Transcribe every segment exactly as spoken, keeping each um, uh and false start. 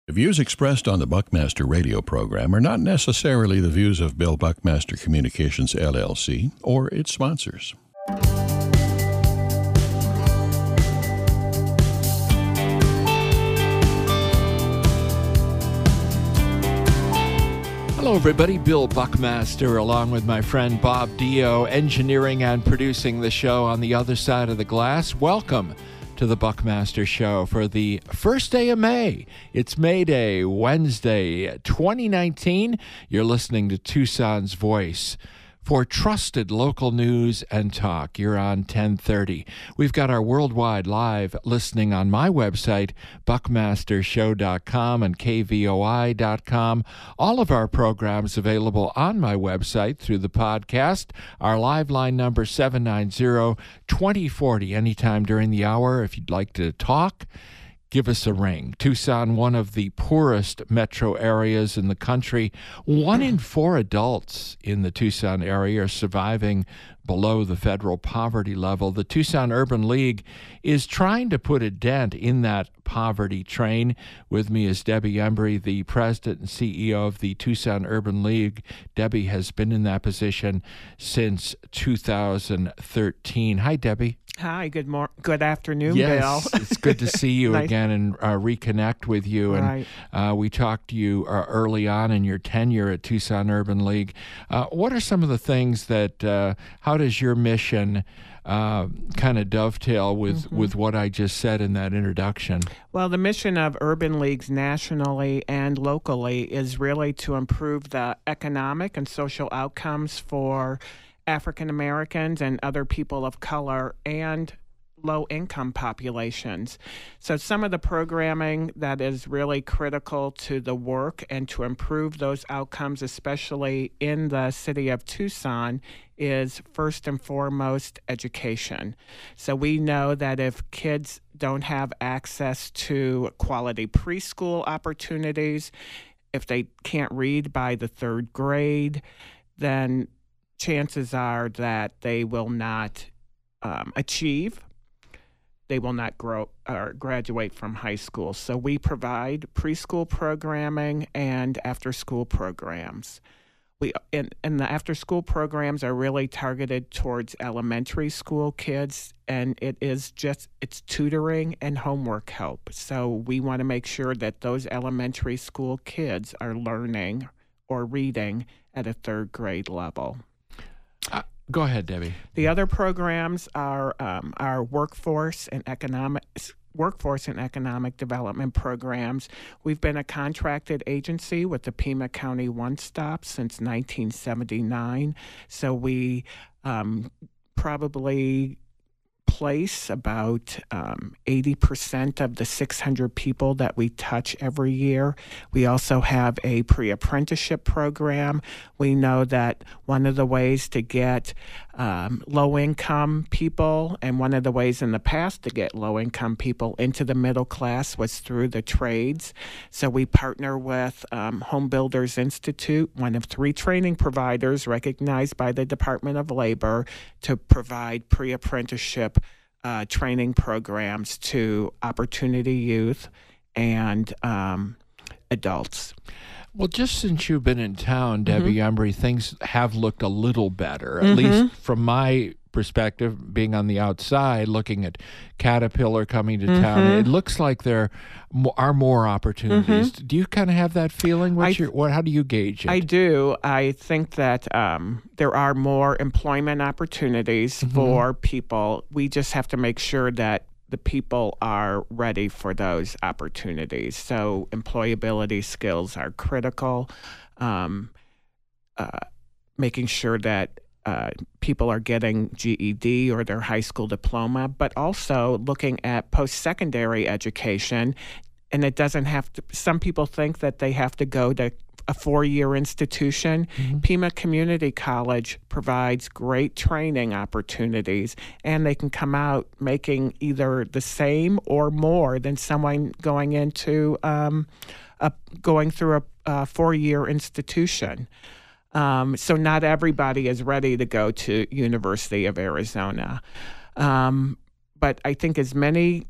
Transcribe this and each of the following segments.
The views expressed on the Buckmaster radio program are not necessarily the views of Bill Buckmaster Communications, L L C, or its sponsors. Hello, everybody. Bill Buckmaster, along with my friend Bob Dio, engineering and producing the show on the other side of the glass. Welcome to the Buckmaster Show for the first day of May. It's May Day, Wednesday, twenty nineteen. You're listening to Tucson's Voice. For trusted local news and talk, you're on ten thirty. We've got our worldwide live listening on my website, buckmaster show dot com and k v o i dot com. All of our programs available on my website through the podcast. Our live line number, seven nine zero, two zero four zero. Anytime during the hour, if you'd like to talk, give us a ring. Tucson, one of the poorest metro areas in the country. One in four adults in the Tucson area are surviving below the federal poverty level. The Tucson Urban League is trying to put a dent in that poverty train. With me is Debbie Embry, the president and C E O of the Tucson Urban League. Debbie has been in that position since two thousand thirteen. Hi, Debbie. Hi, good mor- good afternoon, yes, Bill. It's good to see you Nice. again and uh, reconnect with you. And Right. uh, we talked to you uh, early on in your tenure at Tucson Urban League. Uh, what are some of the things that, uh, how does your mission uh, kind of dovetail with, Mm-hmm. with what I just said in that introduction? Well, the mission of urban leagues nationally and locally is really to improve the economic and social outcomes for African Americans and other people of color and low-income populations. So some of the programming that is really critical to the work and to improve those outcomes, especially in the city of Tucson, is first and foremost education. So we know that if kids don't have access to quality preschool opportunities, if they can't read by the third grade, then chances are that they will not um, achieve, they will not grow or graduate from high school. So we provide preschool programming and after-school programs. We and, and the after-school programs are really targeted towards elementary school kids, and it is just it's tutoring and homework help. So we want to make sure that those elementary school kids are learning or reading at a third grade level. Uh, go ahead, Debbie. The other programs are um, our workforce and economic workforce and economic development programs. We've been a contracted agency with the Pima County One Stop since nineteen seventy-nine. So we um, probably place about um, eighty percent of the six hundred people that we touch every year. We also have a pre-apprenticeship program. We know that one of the ways to get um, low-income people, and one of the ways in the past to get low-income people into the middle class was through the trades. So we partner with um, Home Builders Institute, one of three training providers recognized by the Department of Labor, to provide pre-apprenticeship uh, training programs to opportunity youth and um, adults. Well, just since you've been in town, Debbie Mm-hmm. Embry, things have looked a little better, at Mm-hmm. least from my perspective, being on the outside, looking at Caterpillar coming to town. Mm-hmm. It looks like there mo- are more opportunities. Do you kind of have that feeling? What's Mm-hmm. I- your, what, how do you gauge it? I do. I think that um, there are more employment opportunities Mm-hmm. for people. We just have to make sure that the people are ready for those opportunities. So employability skills are critical. Um, uh, making sure that uh, people are getting G E D or their high school diploma, but also looking at post-secondary education. And it doesn't have to, some people think that they have to go to a four-year institution. Mm-hmm. Pima Community College provides great training opportunities, and they can come out making either the same or more than someone going into um, a, going through a, a four-year institution. Um, so not everybody is ready to go to University of Arizona. Um, but I think as many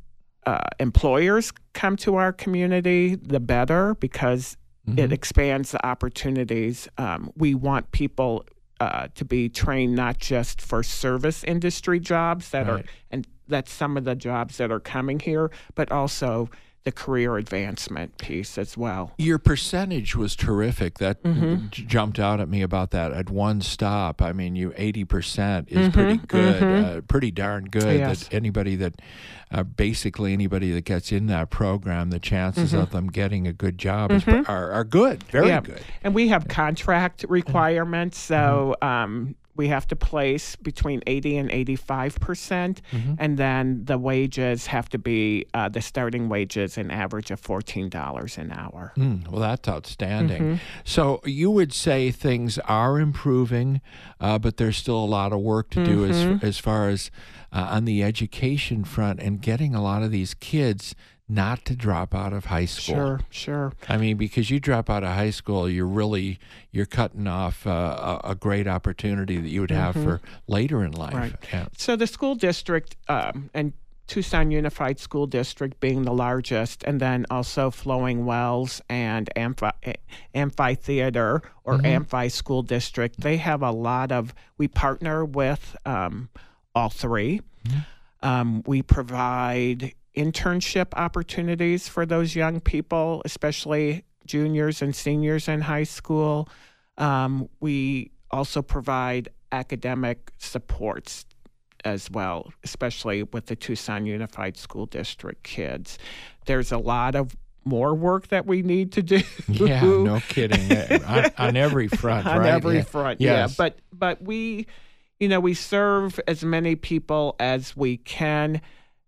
uh, employers come to our community, the better, because mm-hmm. it expands the opportunities. Um, we want people uh, to be trained not just for service industry jobs that right. are, and that's some of the jobs that are coming here, but also the career advancement piece as well. Your percentage was terrific. That mm-hmm. j- jumped out at me about that at one stop. I mean, you eighty percent is mm-hmm. pretty good, mm-hmm. uh, pretty darn good. Yes. That anybody that, uh, basically anybody that gets in that program, the chances mm-hmm. of them getting a good job mm-hmm. is, are, are good, very yeah. good. And we have contract requirements, so mm-hmm. um, we have to place between eighty and eighty-five percent, mm-hmm. and then the wages have to be uh, the starting wages an average of fourteen dollars an hour. Mm, well, that's outstanding. Mm-hmm. So you would say things are improving, uh, but there's still a lot of work to do mm-hmm. as as far as uh, on the education front and getting a lot of these kids not to drop out of high school. Sure, sure. I mean, because you drop out of high school, you're really, you're cutting off uh, a, a great opportunity that you would have mm-hmm. for later in life. Right. Yeah. So the school district um, and Tucson Unified School District being the largest, and then also Flowing Wells and Amphi, Amphitheater or mm-hmm. Amphi School District, they have a lot of, we partner with um, all three. Mm-hmm. Um, we provide internship opportunities for those young people, especially juniors and seniors in high school. Um, we also provide academic supports as well, especially with the Tucson Unified School District kids. There's a lot of more work that we need to do. Yeah, no kidding. on, on every front, on right? On every yeah. front, yes. yeah. But, but we, you know, we serve as many people as we can,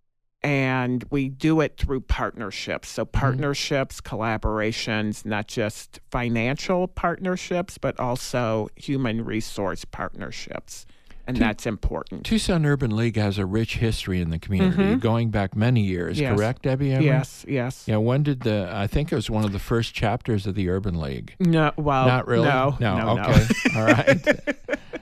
and we do it through partnerships. So partnerships, mm-hmm. collaborations, not just financial partnerships, but also human resource partnerships. And tu- that's important. Tucson Urban League has a rich history in the community, mm-hmm. going back many years, yes. correct, Debbie Emery? Yes, yes. Yeah, when did the, I think it was one of the first chapters of the Urban League. No, well, Not really? No, no, no okay. No. All right.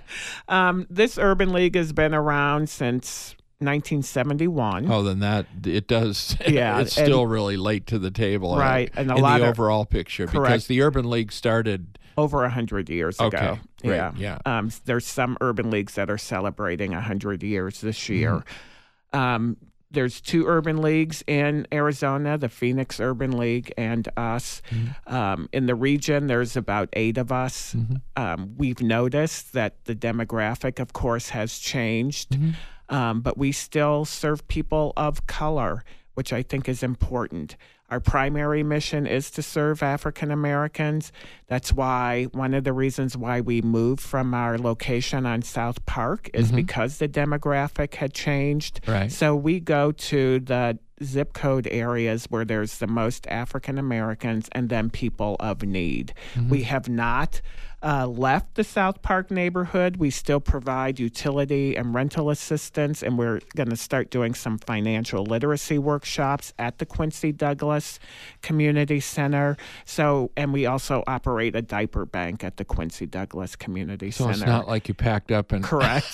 um, this Urban League has been around since nineteen seventy-one. Oh, then that it does. Yeah, it's still really late to the table, right? Uh, and a in lot the of, overall picture, correct. Because the Urban League started over a hundred years okay, ago. Great, yeah, yeah. Um, there's some urban leagues that are celebrating a hundred years this year. Mm-hmm. Um, there's two urban leagues in Arizona, the Phoenix Urban League and us. Mm-hmm. Um, in the region, there's about eight of us. Mm-hmm. Um, we've noticed that the demographic, of course, has changed. Mm-hmm. Um, but we still serve people of color, which I think is important. Our primary mission is to serve African Americans. That's why one of the reasons why we moved from our location on South Park is mm-hmm. because the demographic had changed. Right. So we go to the zip code areas where there's the most African Americans and then people of need. Mm-hmm. We have not uh, left the South Park neighborhood. We still provide utility and rental assistance, and we're going to start doing some financial literacy workshops at the Quincy Douglas Community Center. So, and we also operate a diaper bank at the Quincy Douglas Community so Center. So it's not like you packed up and... Correct.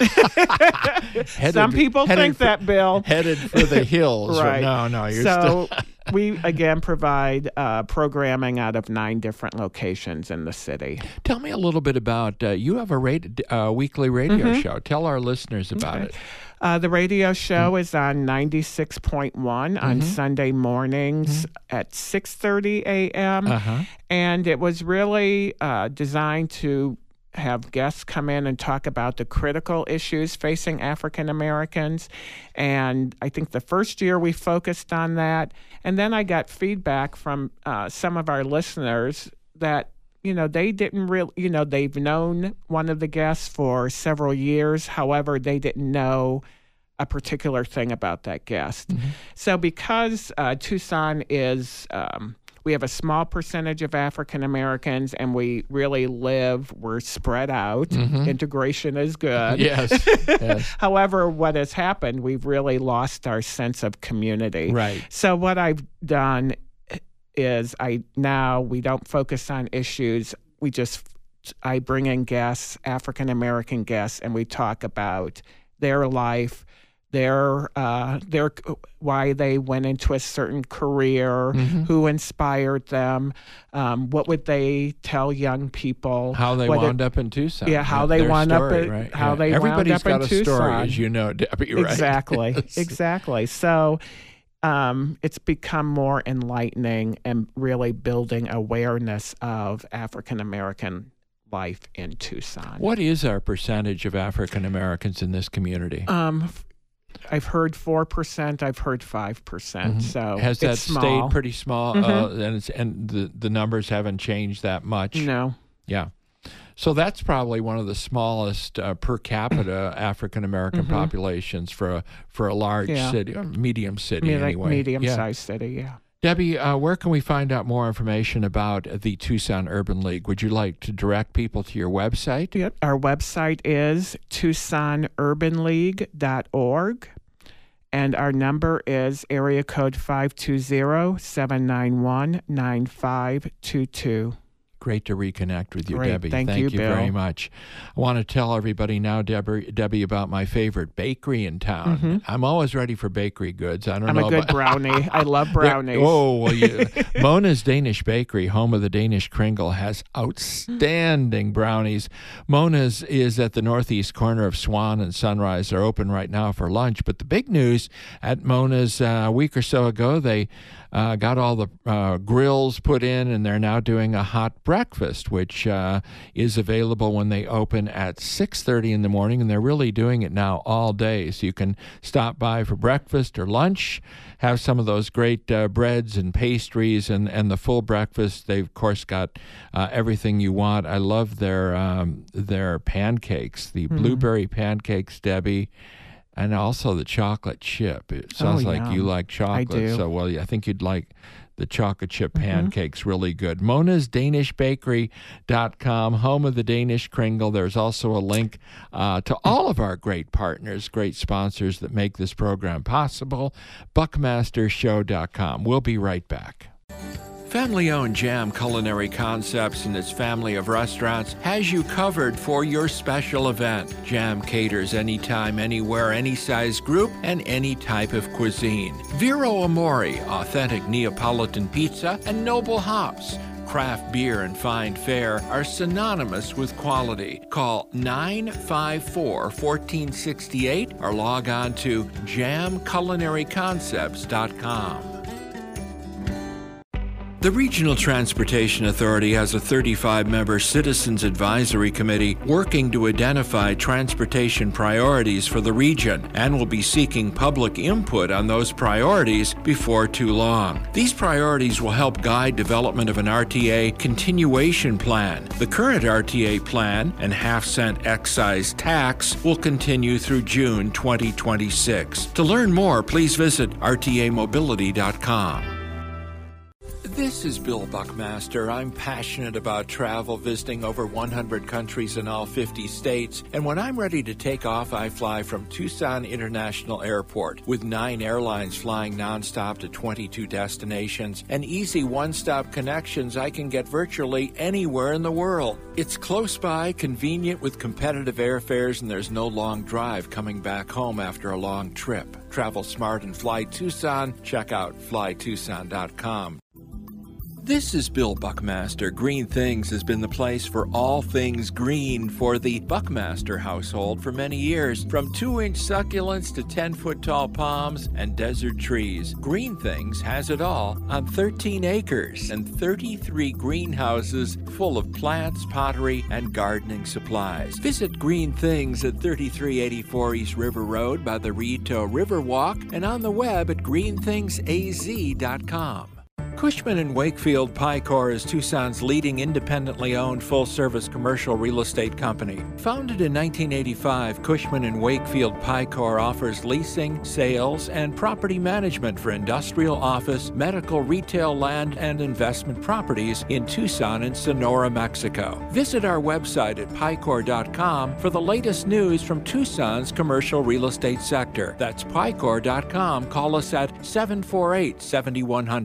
headed, Some people think for, that, Bill. Headed for the hills. Right. No, no, you're so, still... we, again, provide uh, programming out of nine different locations in the city. Tell me a little bit about, uh, you have a radi- uh, weekly radio mm-hmm. show. Tell our listeners about okay. it. Uh, the radio show mm-hmm. is on ninety-six point one mm-hmm. on Sunday mornings mm-hmm. at six thirty a.m. Uh-huh. And it was really uh, designed to have guests come in and talk about the critical issues facing African Americans. And I think the first year we focused on that. And then I got feedback from uh, some of our listeners that, you know, they didn't really, you know, they've known one of the guests for several years. However, they didn't know a particular thing about that guest. Mm-hmm. So because uh, Tucson is... Um, we have a small percentage of African Americans, and we really live, we're spread out. Mm-hmm. Integration is good. Yes. yes. However, what has happened, we've really lost our sense of community. Right. So what I've done is I now, we don't focus on issues. We just, I bring in guests, African American guests, and we talk about their life, their uh, their why they went into a certain career, mm-hmm. who inspired them, um, what would they tell young people, how they wound it, up in Tucson. Yeah, how they wound story, up, at, right? how yeah. they Everybody's wound up got in a Tucson. story, as you know, Debbie. Right? Exactly, exactly. So. Um, it's become more enlightening and really building awareness of African American life in Tucson. What is our percentage of African Americans in this community? Um, I've heard four percent. I've heard five percent. Mm-hmm. So has that it's small. stayed pretty small? Mm-hmm. Uh, and it's, and the the numbers haven't changed that much. No. Yeah. So that's probably one of the smallest uh, per capita African American mm-hmm. populations for a for a large yeah. city, or medium city Me- anyway. Medium-sized yeah. city, yeah. Debbie, uh, where can we find out more information about the Tucson Urban League? Would you like to direct people to your website? Yep. Our website is tucson urban league dot org, and our number is area code five two zero, seven nine one, nine five two two. Great to reconnect with you, Great. Debbie. Thank, Thank you, you Bill. very much. I want to tell everybody now, Debbie, Debbie, about my favorite bakery in town. Mm-hmm. I'm always ready for bakery goods. I don't I'm know. a good about, brownie. I love brownies. Oh, well, you, Mona's Danish Bakery, home of the Danish Kringle, has outstanding brownies. Mona's is at the northeast corner of Swan and Sunrise. They're open right now for lunch. But the big news at Mona's uh, a week or so ago, they Uh, got all the uh, grills put in, and they're now doing a hot breakfast, which uh, is available when they open at six thirty in the morning, and they're really doing it now all day. So you can stop by for breakfast or lunch, have some of those great uh, breads and pastries, and, and the full breakfast. They've, of course, got uh, everything you want. I love their, um, their pancakes, the mm. blueberry pancakes, Debbie. And also the chocolate chip. It sounds oh, like yum. you like chocolate. I do. So, well, yeah, I think you'd like the chocolate chip mm-hmm. pancakes, really good. Mona's Danish Bakery dot com, home of the Danish Kringle. There's also a link uh, to all of our great partners, great sponsors that make this program possible, buckmaster show dot com. We'll be right back. Family-owned Jam Culinary Concepts and its family of restaurants has you covered for your special event. Jam caters anytime, anywhere, any size group, and any type of cuisine. Vero Amore, authentic Neapolitan pizza, and Noble Hops. Craft beer and fine fare are synonymous with quality. Call nine five four, one four six eight or log on to jam culinary concepts dot com. The Regional Transportation Authority has a thirty-five member Citizens Advisory Committee working to identify transportation priorities for the region and will be seeking public input on those priorities before too long. These priorities will help guide development of an R T A continuation plan. The current R T A plan and half-cent excise tax will continue through June twenty twenty-six. To learn more, please visit r t a mobility dot com. This is Bill Buckmaster. I'm passionate about travel, visiting over one hundred countries in all fifty states. And when I'm ready to take off, I fly from Tucson International Airport. With nine airlines flying nonstop to twenty-two destinations and easy one-stop connections, I can get virtually anywhere in the world. It's close by, convenient with competitive airfares, and there's no long drive coming back home after a long trip. Travel smart and fly Tucson. Check out fly tucson dot com. This is Bill Buckmaster. Green Things has been the place for all things green for the Buckmaster household for many years. From two-inch succulents to ten-foot tall palms and desert trees, Green Things has it all on thirteen acres and thirty-three greenhouses full of plants, pottery, and gardening supplies. Visit Green Things at thirty-three eighty-four East River Road by the Rito Riverwalk and on the web at green things a z dot com. Cushman and Wakefield Picor is Tucson's leading independently owned full-service commercial real estate company. Founded in nineteen eighty-five, Cushman and Wakefield Picor offers leasing, sales, and property management for industrial, office, medical, retail, land, and investment properties in Tucson and Sonora, Mexico. Visit our website at picor dot com for the latest news from Tucson's commercial real estate sector. That's picor dot com. Call us at seven four eight, seven one zero zero.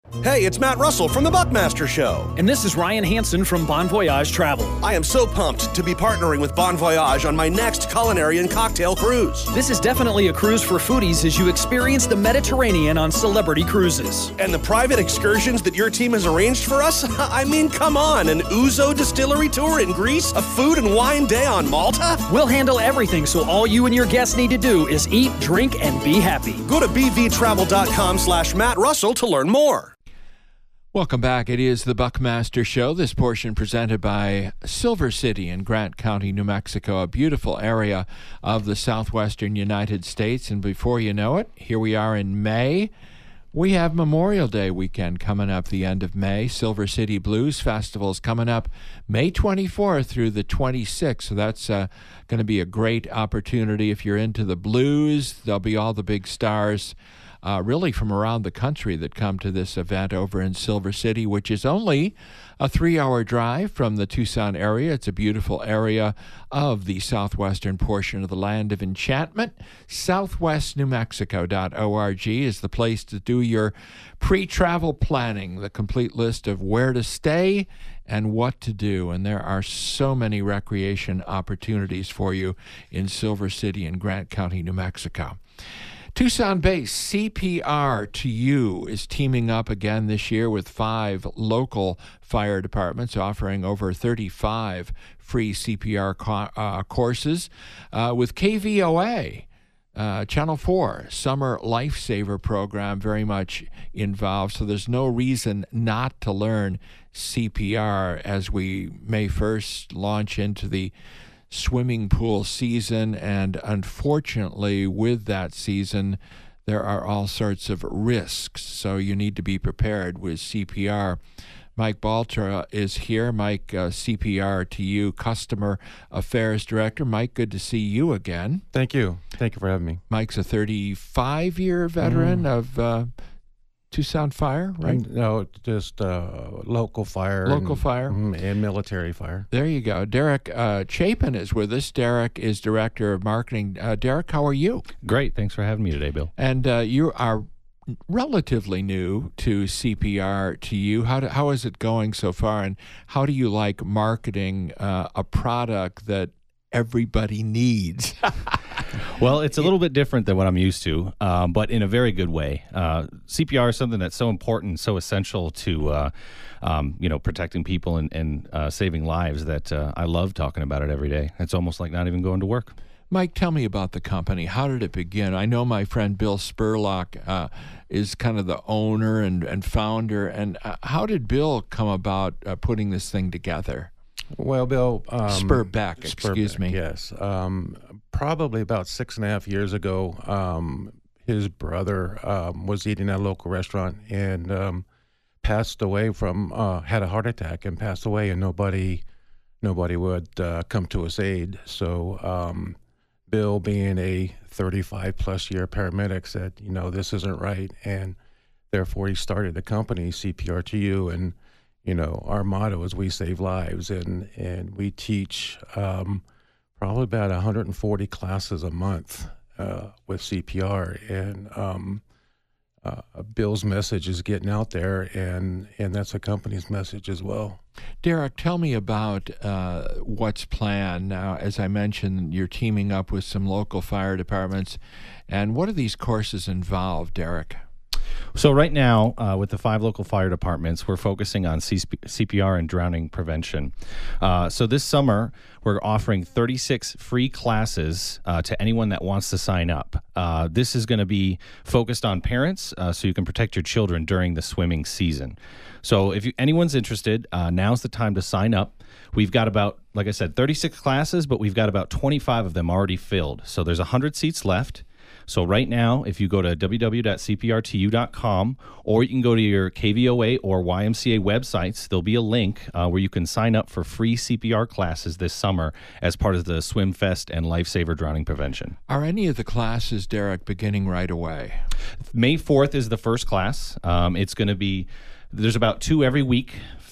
Hey, it's Matt Russell from the Buckmaster Show. And this is Ryan Hansen from Bon Voyage Travel. I am so pumped to be partnering with Bon Voyage on my next culinary and cocktail cruise. This is definitely a cruise for foodies as you experience the Mediterranean on Celebrity Cruises. And the private excursions that your team has arranged for us? I mean, come on, an Ouzo distillery tour in Greece? A food and wine day on Malta? We'll handle everything, so all you and your guests need to do is eat, drink, and be happy. Go to bvtravel.com slash Matt Russell to learn more. Welcome back. It is the Buckmaster Show. This portion presented by Silver City in Grant County, New Mexico, a beautiful area of the southwestern United States. And before you know it, here we are in May. We have Memorial Day weekend coming up the end of May. Silver City Blues Festival is coming up May twenty-fourth through the twenty-sixth. So that's uh, going to be a great opportunity if you're into the blues. There'll be all the big stars Uh, really from around the country that come to this event over in Silver City, which is only a three-hour drive from the Tucson area. It's a beautiful area of the southwestern portion of the Land of Enchantment. southwest new mexico dot org is the place to do your pre-travel planning, the complete list of where to stay and what to do. And there are so many recreation opportunities for you in Silver City and Grant County, New Mexico. Tucson-based C P R to You is teaming up again this year with five local fire departments, offering over thirty-five free C P R co- uh, courses uh, with K V O A. Uh, Channel four Summer Lifesaver program very much involved, so there's no reason not to learn C P R as we May first launch into the swimming pool season. And unfortunately, with that season, there are all sorts of risks, so you need to be prepared with C P R. Mike Baltra is here. Mike, uh, C P R to You, Customer Affairs Director. Mike, good to see you again. Thank you. Thank you for having me. Mike's a thirty-five-year veteran mm. of uh, Tucson Fire, right? And, no, just uh, local fire. Local and, fire. And military fire. There you go. Derek uh, Chapin is with us. Derek is Director of Marketing. Uh, Derek, how are you? Great. Thanks for having me today, Bill. And uh, you are relatively new to C P R to You. How, do, how is it going so far? And how do you like marketing uh, a product that everybody needs? Well, it's a little bit different than what I'm used to, um, but in a very good way. Uh, C P R is something that's so important, so essential to, uh, um, you know, protecting people and, and uh, saving lives that uh, I love talking about it every day. It's almost like not even going to work. Mike, tell me about the company. How did it begin? I know my friend Bill Spurlock uh, is kind of the owner and, and founder. And uh, how did Bill come about uh, putting this thing together? Well, Bill... Um, Spurbeck, excuse Spurbeck, me. Yes. Um, probably about six and a half years ago, um, his brother um, was eating at a local restaurant and um, passed away from, uh, had a heart attack and passed away, and nobody nobody would uh, come to his aid. So um, Bill, being a thirty-five plus year paramedic, said, you know, this isn't right. And therefore he started the company, C P R to You, and you know, our motto is we save lives, and, and we teach um, probably about one hundred forty classes a month uh, with C P R. And um, uh, Bill's message is getting out there, and, and that's the company's message as well. Derek, tell me about uh, what's planned now. As I mentioned, you're teaming up with some local fire departments. And what do these courses involve, Derek? So right now, uh, with the five local fire departments, we're focusing on C P R and drowning prevention. Uh, so this summer, we're offering thirty-six free classes uh, to anyone that wants to sign up. Uh, this is going to be focused on parents, uh, so you can protect your children during the swimming season. So if you, anyone's interested, uh, now's the time to sign up. We've got about, like I said, thirty-six classes, but we've got about twenty-five of them already filled. So there's one hundred seats left. So right now, if you go to w w w dot c p r to you dot com, or you can go to your K V O A or Y M C A websites, there'll be a link uh, where you can sign up for free C P R classes this summer as part of the Swim Fest and Lifesaver Drowning Prevention. Are any of the classes, Derek, beginning right away? May fourth is the first class. Um, it's going to be, there's about two every week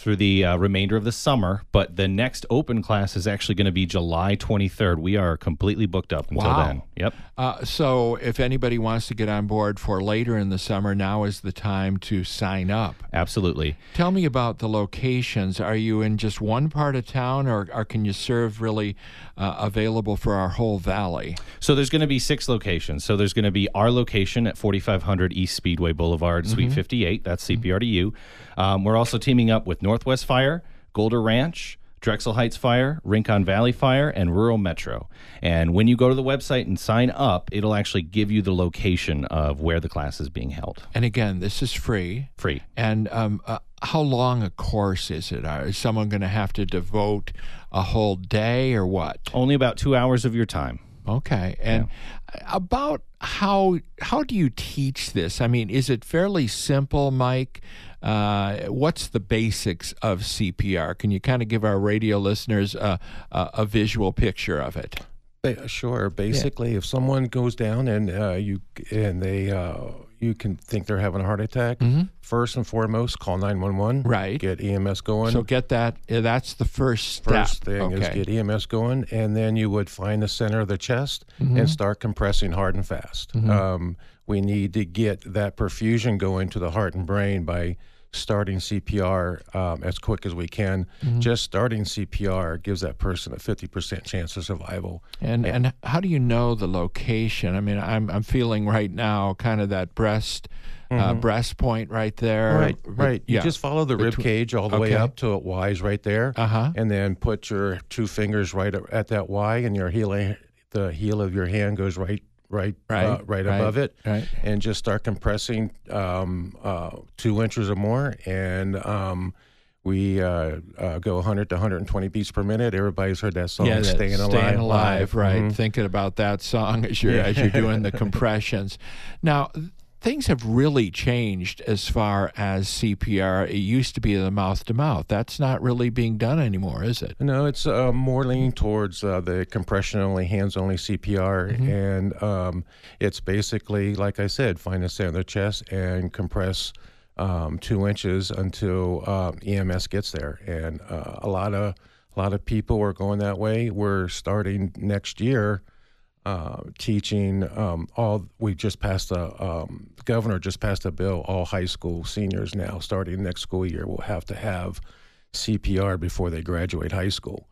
through the uh, remainder of the summer, but the next open class is actually going to be July twenty-third. We are completely booked up until Wow. then. Yep. Uh, so if anybody wants to get on board for later in the summer, now is the time to sign up. Absolutely. Tell me about the locations. Are you in just one part of town, or, or can you serve really uh, available for our whole valley? So there's going to be six locations. So there's going to be our location at forty-five hundred East Speedway Boulevard, Suite Mm-hmm. fifty-eight. That's C P R to you. Um, we're also teaming up with Northwest Fire, Golder Ranch, Drexel Heights Fire, Rincon Valley Fire, and Rural Metro. And when you go to the website and sign up, it'll actually give you the location of where the class is being held. And again, this is free. Free. And um, uh, how long a course is it? Uh, Is someone going to have to devote a whole day or what? Only about two hours of your time. Okay. And about how how do you teach this? I mean, is it fairly simple, Mike? Uh, what's the basics of C P R? Can you kind of give our radio listeners a, a, a visual picture of it? Ba- Sure. Basically, if someone goes down and uh, you and they uh, you can think they're having a heart attack, first and foremost, call nine one one. Right. Get E M S going. So get that. uh, That's the first step. First thing is Okay. get E M S going, and then you would find the center of the chest Mm-hmm. and start compressing hard and fast. Um, we need to get that perfusion going to the heart and brain by starting C P R um, as quick as we can. Mm-hmm. Just starting C P R gives that person a fifty percent chance of survival. And and how do you know the location? I mean, I'm I'm feeling right now kind of that breast uh, breast point right there. Right, right. You Yeah. just follow the rib Between- cage all the way Okay. up to it Y's right there, Uh-huh. and then put your two fingers right at that Y, and your heel, the heel of your hand goes right, right, Right, uh, right, right, above it, right. and just start compressing um, uh, two inches or more, and um, we uh, uh, go one hundred to one hundred twenty beats per minute. Everybody's heard that song, Yeah, that "Staying Alive." Staying Alive, right. Mhm. Thinking about that song as you're, Yeah. as you're doing the compressions. Now, things have really changed as far as C P R. It used to be the mouth-to-mouth. That's not really being done anymore, is it? No, it's uh, more leaning towards uh, the compression-only, hands-only C P R, Mm-hmm. and um, it's basically, like I said, find the center of the chest and compress um, two inches until um, E M S gets there. And uh, a lot of a lot of people are going that way. We're starting next year. Uh, teaching um, all we just passed a um, the governor just passed a bill. All high school seniors now, starting next school year, will have to have C P R before they graduate high school,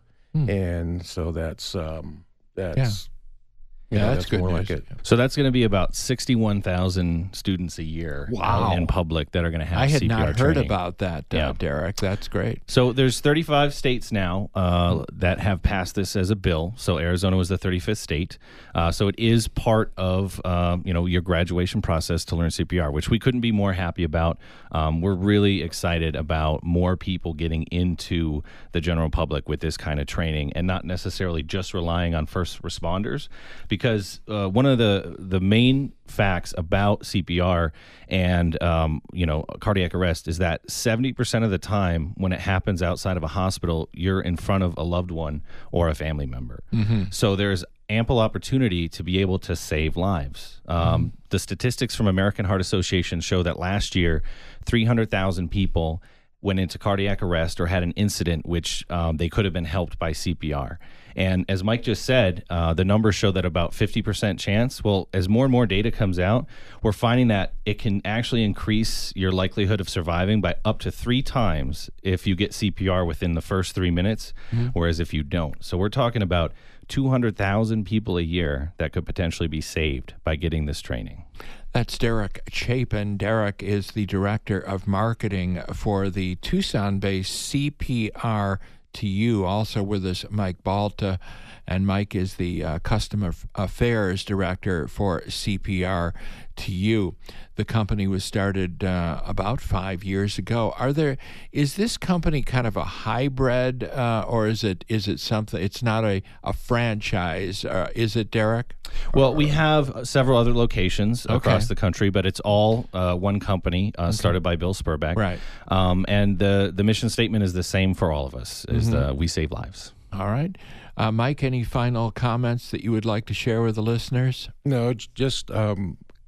and so that's um, that's you Yeah, know, that's good more news. like it. So that's going to be about sixty-one thousand students a year Wow. in public that are going to have I had C P R not heard training. about that, uh, Yeah. Derek. That's great. So there's thirty-five states now uh, that have passed this as a bill. So Arizona was the thirty-fifth state. Uh, so it is part of um, you know your graduation process to learn C P R, which we couldn't be more happy about. Um, we're really excited about more people getting into the general public with this kind of training, and not necessarily just relying on first responders, because uh, one of the the main facts about C P R and um, you know cardiac arrest is that seventy percent of the time when it happens outside of a hospital, you're in front of a loved one or a family member. So there's ample opportunity to be able to save lives. Um, the statistics from American Heart Association show that last year, three hundred thousand people went into cardiac arrest or had an incident which um, they could have been helped by C P R. And as Mike just said, uh, the numbers show that about fifty percent chance. Well, as more and more data comes out, we're finding that it can actually increase your likelihood of surviving by up to three times if you get C P R within the first three minutes, whereas if you don't. So we're talking about two hundred thousand people a year that could potentially be saved by getting this training. That's Derek Chapin. Derek is the Director of Marketing for the Tucson-based C P R to You. Also with us, Mike Balta, and Mike is the uh, Customer Affairs Director for C P R to You. The company was started uh, about five years ago. Are there? Is this company kind of a hybrid, uh, or is it? Is it something? It's not a a franchise. Uh, is it, Derek? Well, we have several other locations Okay. across the country, but it's all uh, one company uh, started by Bill Spurbeck. Right. Um, and the, the mission statement is the same for all of us, is the, we save lives. All right. Uh, Mike, any final comments that you would like to share with the listeners? No, j- just um,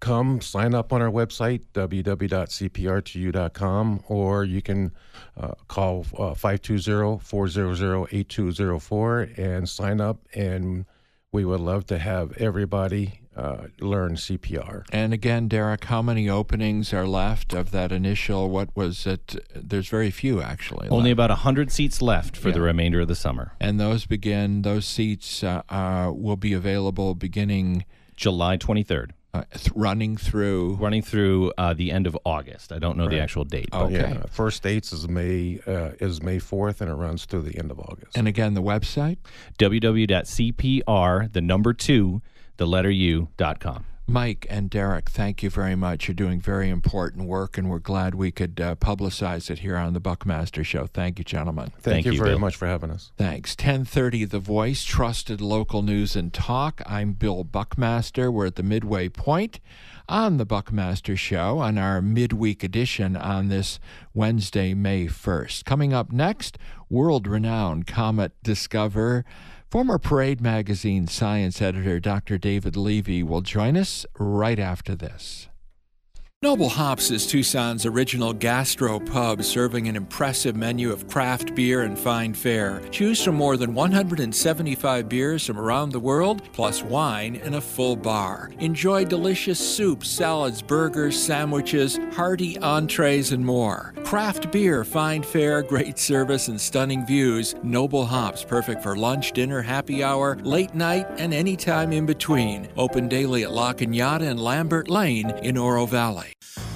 come sign up on our website, w w w dot c p r to you dot com, or you can uh, call uh, five two zero, four zero zero, eight two zero four and sign up, and we would love to have everybody uh, learn C P R. And again, Derek, how many openings are left of that initial, what was it? There's very few, actually. Only left. about one hundred seats left for Yeah. the remainder of the summer. And those begin, those seats uh, uh, will be available beginning July twenty-third. uh, th- running through. Running through uh, the end of August. I don't know the actual date. but- Okay. Yeah, first dates is May uh, is May fourth, and it runs through the end of August. And again, the website? w w w dot c p r, the number two, the letter U, dot com. Mike and Derek, thank you very much. You're doing very important work, and we're glad we could uh, publicize it here on the Buckmaster Show. Thank you, gentlemen. Thank, Thank you, you, very Bill. much for having us. Thanks. ten thirty, The Voice, trusted local news and talk. I'm Bill Buckmaster. We're at the midway point on the Buckmaster Show on our midweek edition on this Wednesday, May first. Coming up next, world-renowned comet discoverer, former Parade magazine science editor Doctor David Levy will join us right after this. Noble Hops is Tucson's original gastro pub, serving an impressive menu of craft beer and fine fare. Choose from more than one hundred seventy-five beers from around the world, plus wine in a full bar. Enjoy delicious soups, salads, burgers, sandwiches, hearty entrees, and more. Craft beer, fine fare, great service, and stunning views. Noble Hops, perfect for lunch, dinner, happy hour, late night, and any time in between. Open daily at La Cañada and Lambert Lane in Oro Valley.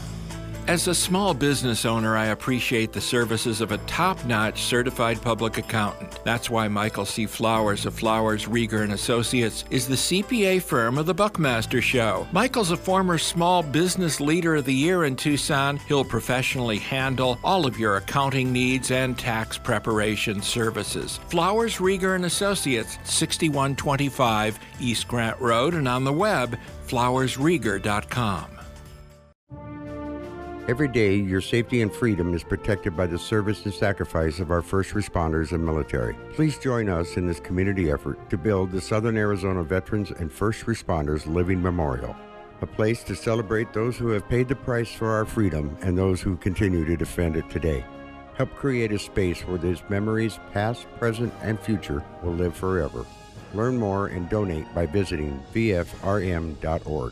As a small business owner, I appreciate the services of a top-notch certified public accountant. That's why Michael C. Flowers of Flowers, Rieger and Associates is the C P A firm of the Buckmaster Show. Michael's a former Small Business Leader of the Year in Tucson. He'll professionally handle all of your accounting needs and tax preparation services. Flowers, Rieger and Associates, sixty-one twenty-five East Grant Road, and on the web, flowers rieger dot com. Every day, your safety and freedom is protected by the service and sacrifice of our first responders and military. Please join us in this community effort to build the Southern Arizona Veterans and First Responders Living Memorial, a place to celebrate those who have paid the price for our freedom and those who continue to defend it today. Help create a space where these memories, past, present, and future, will live forever. Learn more and donate by visiting v f r m dot org.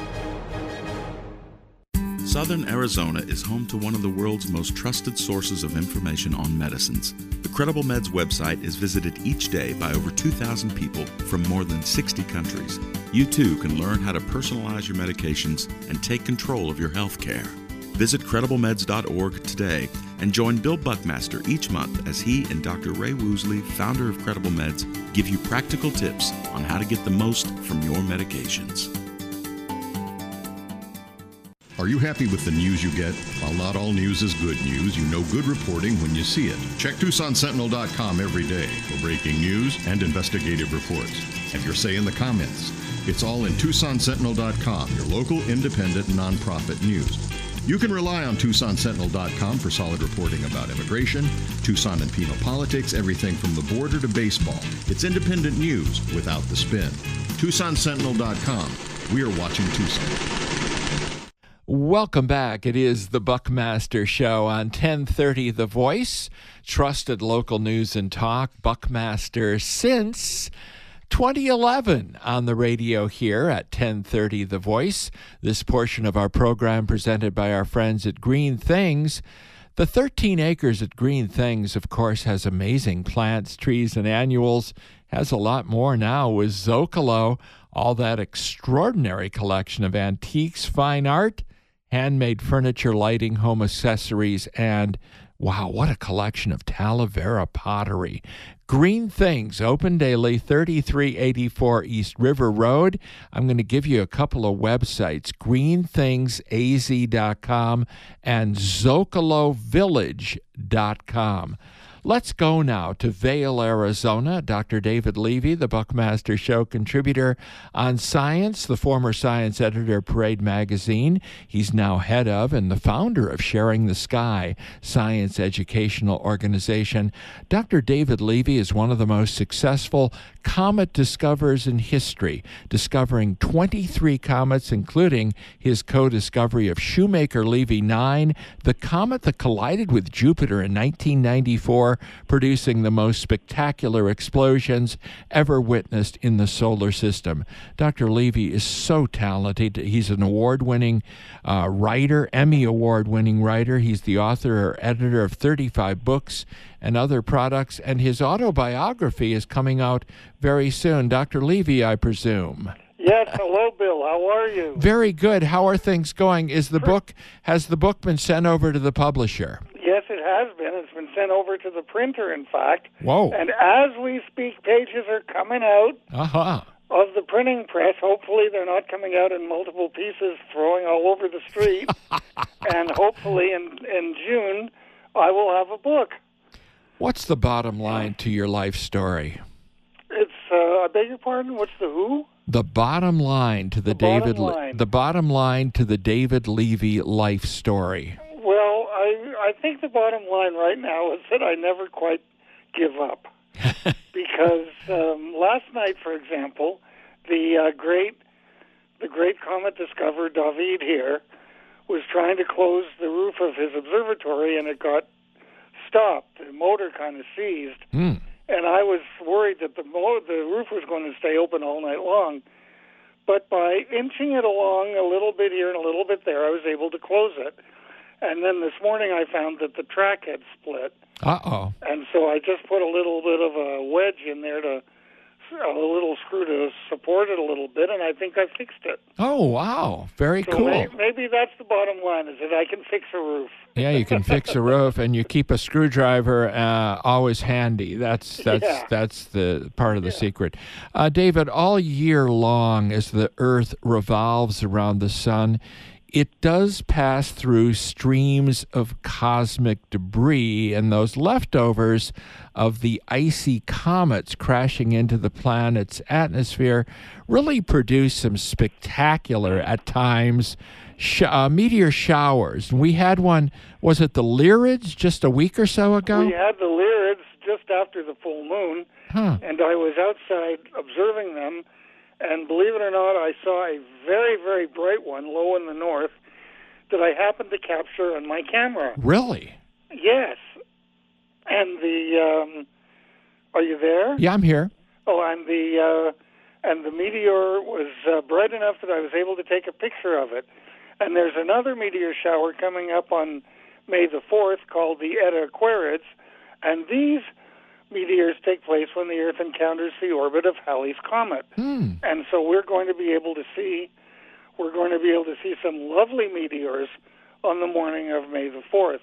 Southern Arizona is home to one of the world's most trusted sources of information on medicines. The Credible Meds website is visited each day by over two thousand people from more than sixty countries. You too can learn how to personalize your medications and take control of your health care. Visit credible meds dot org today and join Bill Buckmaster each month as he and Doctor Ray Woosley, founder of Credible Meds, give you practical tips on how to get the most from your medications. Are you happy with the news you get? While not all news is good news, you know good reporting when you see it. Check Tucson Sentinel dot com every day for breaking news and investigative reports. Have your say in the comments. It's all in Tucson Sentinel dot com, your local independent nonprofit news. You can rely on Tucson Sentinel dot com for solid reporting about immigration, Tucson and penal politics, everything from the border to baseball. It's independent news without the spin. Tucson Sentinel dot com. We are watching Tucson. Welcome back. It is the Buckmaster Show on ten thirty The Voice, trusted local news and talk. Buckmaster since twenty eleven on the radio here at ten thirty The Voice. This portion of our program presented by our friends at Green Things. The thirteen acres at Green Things, of course, has amazing plants, trees, and annuals. Has a lot more now with Zocalo, all that extraordinary collection of antiques, fine art, handmade furniture, lighting, home accessories, and wow, what a collection of Talavera pottery. Green Things, open daily, thirty-three eighty-four East River Road. I'm going to give you a couple of websites, green things a z dot com and zocalo village dot com. Let's go now to Vail, Arizona. Doctor David Levy, the Buckmaster Show contributor on science, the former science editor of Parade Magazine. He's now head of and the founder of Sharing the Sky, science educational organization. Doctor David Levy is one of the most successful comet discoverers in history, discovering twenty-three comets, including his co-discovery of Shoemaker-Levy nine, the comet that collided with Jupiter in nineteen ninety-four, producing the most spectacular explosions ever witnessed in the solar system. Doctor Levy is so talented. He's an award-winning uh, writer, Emmy Award-winning writer. He's the author or editor of thirty-five books and other products, and his autobiography is coming out very soon. Doctor Levy, I presume. Yes, hello, Bill. How are you? Very good. How are things going? Is the book has the book been sent over to the publisher? Yes, it has been. It's been sent over to the printer, in fact. Whoa. And as we speak, pages are coming out Uh-huh. of the printing press. Hopefully they're not coming out in multiple pieces, throwing all over the street. And hopefully in, in June, I will have a book. What's the bottom line to your life story? It's, uh, I beg your pardon, what's the who? The bottom line to the, The David bottom line. the bottom line to the David Levy life story. Well, I I think the bottom line right now is that I never quite give up. Because um, last night, for example, the uh, great the great comet discoverer David here was trying to close the roof of his observatory, and it got stopped. The motor kind of seized, Mm. and I was worried that the mo- the roof was going to stay open all night long. But by inching it along a little bit here and a little bit there, I was able to close it. And then this morning I found that the track had split. Uh-oh. And so I just put a little bit of a wedge in there, to a little screw to support it a little bit, and I think I fixed it. Oh, wow. Very So cool. may, maybe that's the bottom line, is that I can fix a roof. Yeah, you can fix a roof, and you keep a screwdriver uh, always handy. That's that's Yeah. that's the part of the secret. Uh, David, all year long, as the Earth revolves around the sun, it does pass through streams of cosmic debris, and those leftovers of the icy comets crashing into the planet's atmosphere really produce some spectacular, at times, sh- uh, meteor showers. We had one, was it the Lyrids, just a week or so ago? We had the Lyrids just after the full moon, Huh. and I was outside observing them, and believe it or not, I saw a very, very bright one low in the north that I happened to capture on my camera. Really? Yes. And the, um, are you there? Yeah, I'm here. Oh, and the, uh, and the meteor was uh, bright enough that I was able to take a picture of it. And there's another meteor shower coming up on May the fourth called the Eta Aquarids, and these meteors take place when the Earth encounters the orbit of Halley's Comet. Hmm. And so we're going to be able to see, we're going to be able to see some lovely meteors on the morning of May the fourth.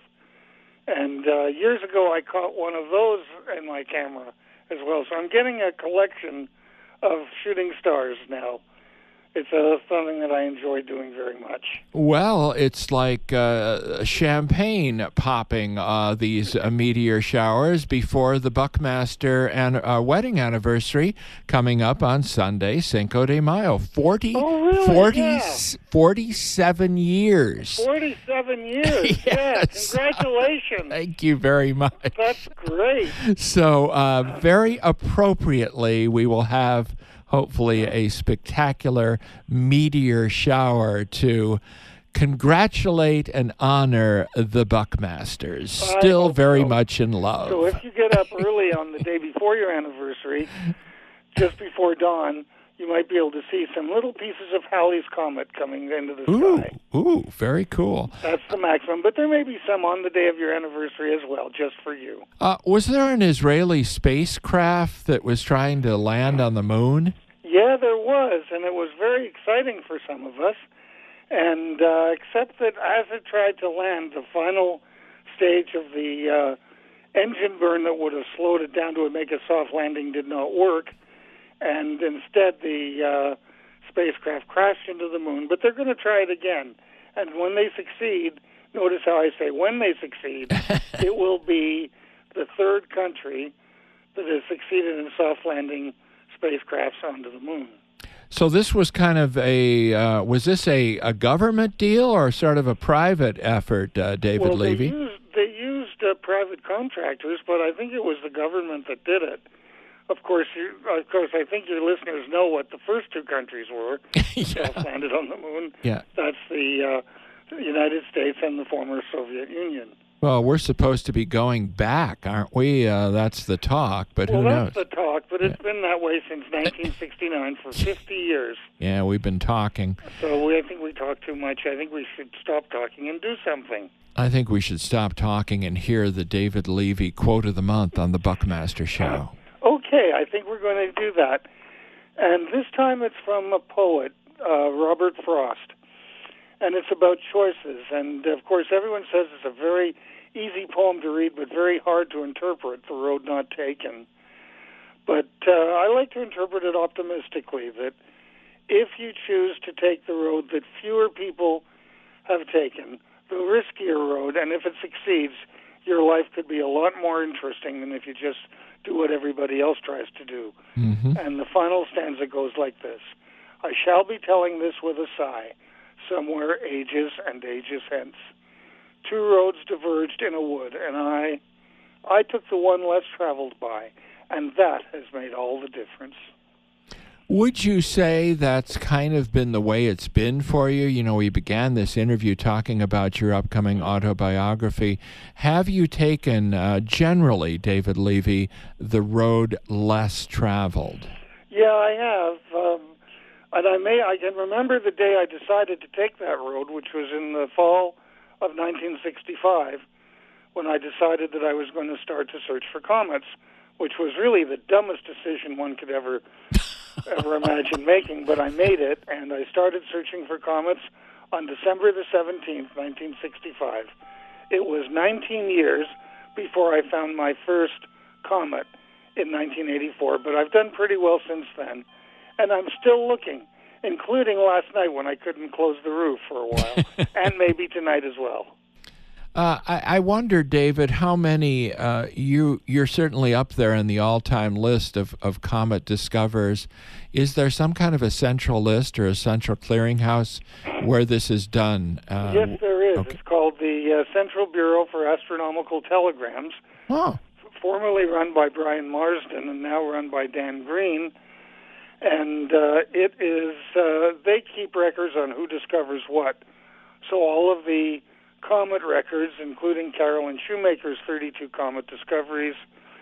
And uh, years ago, I caught one of those in my camera as well. So I'm getting a collection of shooting stars now. It's uh, something that I enjoy doing very much. Well, it's like uh, champagne popping uh, these uh, meteor showers before the Buckmaster and uh, wedding anniversary coming up on Sunday, Cinco de Mayo. forty, Oh, really? forty, Yeah. forty-seven years. forty-seven years. Yes. Yeah, congratulations. Thank you very much. That's great. So, uh, very appropriately, we will have hopefully a spectacular meteor shower to congratulate and honor the Buckmasters. Still very so. much in love. So if you get up early on the day before your anniversary, just before dawn, you might be able to see some little pieces of Halley's Comet coming into the Ooh, sky. ooh, very cool. That's the maximum. But there may be some on the day of your anniversary as well, just for you. Uh, was there an Israeli spacecraft that was trying to land on the moon? Yeah, there was, and it was very exciting for some of us. And uh, except that as it tried to land, the final stage of the uh, engine burn that would have slowed it down to make a soft landing did not work. And instead, the uh, spacecraft crashed into the moon. But they're going to try it again. And when they succeed, notice how I say when they succeed, it will be the third country that has succeeded in soft landing spacecrafts onto the moon. So this was kind of a, uh, was this a, a government deal or sort of a private effort, uh, David well, Levy? They used, they used uh, private contractors, but I think it was the government that did it. Of course, you, of course, I think your listeners know what the first two countries were yeah. that landed on the moon. Yeah. That's the, uh, the United States and the former Soviet Union. Well, we're supposed to be going back, aren't we? Uh, that's the talk, but well, who knows? Well, that's the talk, but it's yeah. been that way since nineteen sixty-nine for fifty years. Yeah, we've been talking. So we, I think we talk too much. I think we should stop talking and do something. I think we should stop talking and hear the David Levy quote of the month on the Buckmaster Show. Okay, I think we're going to do that. And this time it's from a poet, uh, Robert Frost. And it's about choices. And, of course, everyone says it's a very easy poem to read, but very hard to interpret, The Road Not Taken. But uh, I like to interpret it optimistically, that if you choose to take the road that fewer people have taken, the riskier road, and if it succeeds, your life could be a lot more interesting than if you just do what everybody else tries to do. Mm-hmm. And the final stanza goes like this. I shall be telling this with a sigh, somewhere ages and ages hence. Two roads diverged in a wood, and I, I took the one less traveled by, and that has made all the difference. Would you say that's kind of been the way it's been for you? You know, we began this interview talking about your upcoming autobiography. Have you taken, uh, generally, David Levy, the road less traveled? Yeah, I have. Um, and I may, I can remember the day I decided to take that road, which was in the fall of nineteen sixty-five, when I decided that I was going to start to search for comets, which was really the dumbest decision one could ever ever imagine making, but I made it, and I started searching for comets on December the seventeenth, nineteen sixty-five. It was nineteen years before I found my first comet in nineteen eighty-four, but I've done pretty well since then, and I'm still looking, including last night when I couldn't close the roof for a while, and maybe tonight as well. Uh, I, I wonder, David, how many, uh, you, you're certainly up there in the all-time list of, of comet discoverers. Is there some kind of a central list or a central clearinghouse where this is done? Uh, yes, there is. Okay. It's called the uh, Central Bureau for Astronomical Telegrams, oh. formerly run by Brian Marsden and now run by Dan Green. And uh, it is, uh, they keep records on who discovers what. So all of the comet records, including Carolyn Shoemaker's thirty-two comet discoveries,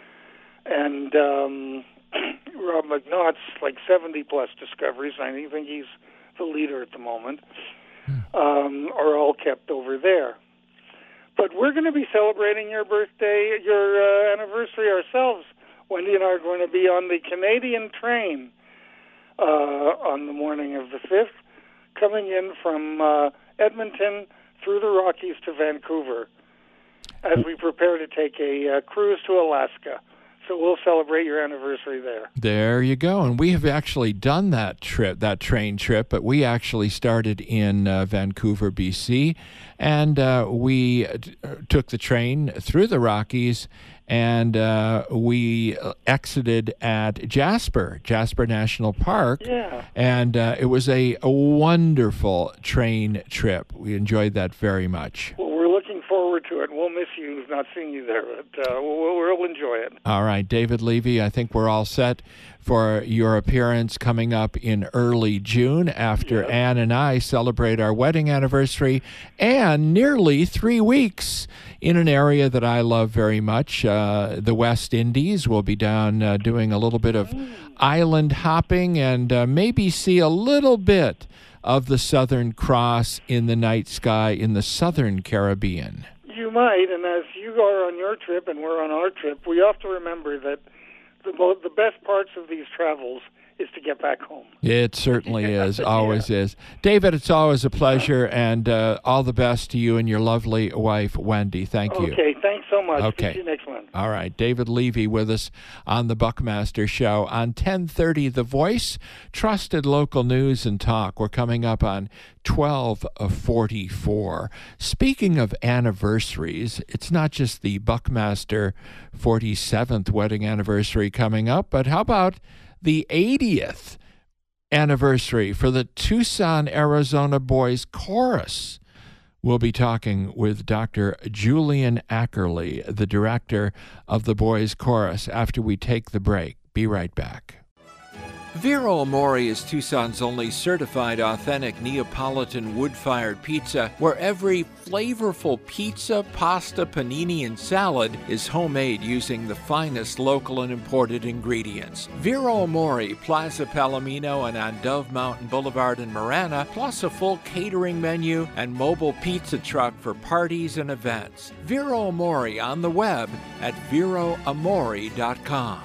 and um, Rob McNaught's like seventy plus discoveries. I think he's the leader at the moment, um, are all kept over there. But we're going to be celebrating your birthday, your uh, anniversary ourselves. Wendy and I are going to be on the Canadian train uh, on the morning of the fifth, coming in from uh, Edmonton through the Rockies to Vancouver as we prepare to take a uh, cruise to Alaska. So we'll celebrate your anniversary there. There you go. And we have actually done that trip, that train trip, but we actually started in uh, Vancouver, B C, and uh, we t- took the train through the Rockies, and uh, we exited at Jasper, Jasper National Park. Yeah. And uh, it was a, a wonderful train trip. We enjoyed that very much. Well, we're looking forward to it. We'll miss you not seeing you there, but uh, we'll, we'll enjoy it. All right, David Levy, I think we're all set for your appearance coming up in early June after yes. Ann and I celebrate our wedding anniversary, and nearly three weeks in an area that I love very much, uh, the West Indies. We'll be down uh, doing a little bit of mm. island hopping and uh, maybe see a little bit of the Southern Cross in the night sky in the Southern Caribbean. You might, and as you are on your trip and we're on our trip, we have to remember that the mo- the best parts of these travels is to get back home. It certainly is, always yeah. is. David, it's always a pleasure, and uh, all the best to you and your lovely wife, Wendy. Thank you. Okay, thanks so much. Okay. See you next month. All right. David Levy with us on the Buckmaster Show on ten thirty The Voice, trusted local news and talk. We're coming up on twelve forty-four. Speaking of anniversaries, it's not just the Buckmaster forty-seventh wedding anniversary coming up, but how about the eightieth anniversary for the Tucson, Arizona Boys Chorus? We'll be talking with Doctor Julian Ackerley, the director of the Boys Chorus, after we take the break. Be right back. Vero Amore is Tucson's only certified authentic Neapolitan wood-fired pizza, where every flavorful pizza, pasta, panini, and salad is homemade using the finest local and imported ingredients. Vero Amore, Plaza Palomino, and on Dove Mountain Boulevard in Marana, plus a full catering menu and mobile pizza truck for parties and events. Vero Amore on the web at vero amore dot com.